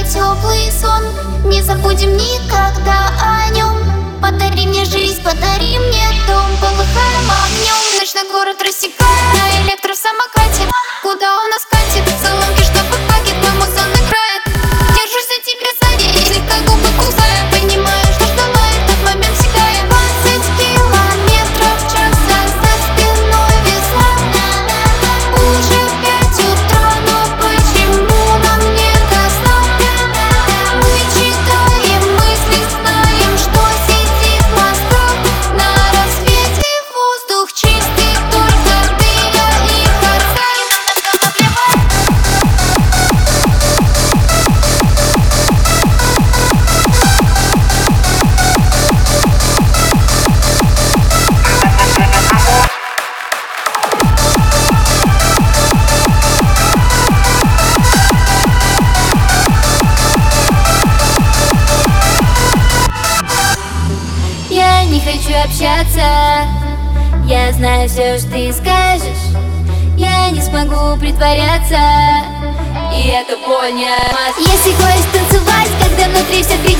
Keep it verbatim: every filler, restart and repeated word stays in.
теплый сон. Не забудем никогда о нем. Подари мне жизнь, подари мне дом. Полыхаем огнем, ночной город рассекая на электросамокате. Куда он нас катит? Соломки, чтобы пакет, мой музон играет. Держусь за тебя сзади, и слегка губы кусая. Понимаю, что ждала этот момент всегда. Я двадцать километров в час, а за спиной весна. Уже пять утра, но почему нам не до сна? Мы читаем мысли, знаем, что сидит Москва. На рассвете воздух чистый, только ты, я и отца. Я не хочу общаться. Я знаю все, что ты скажешь. Я не смогу притворяться, и это боль не отмазка. Если хочешь танцевать, когда внутри все кричит,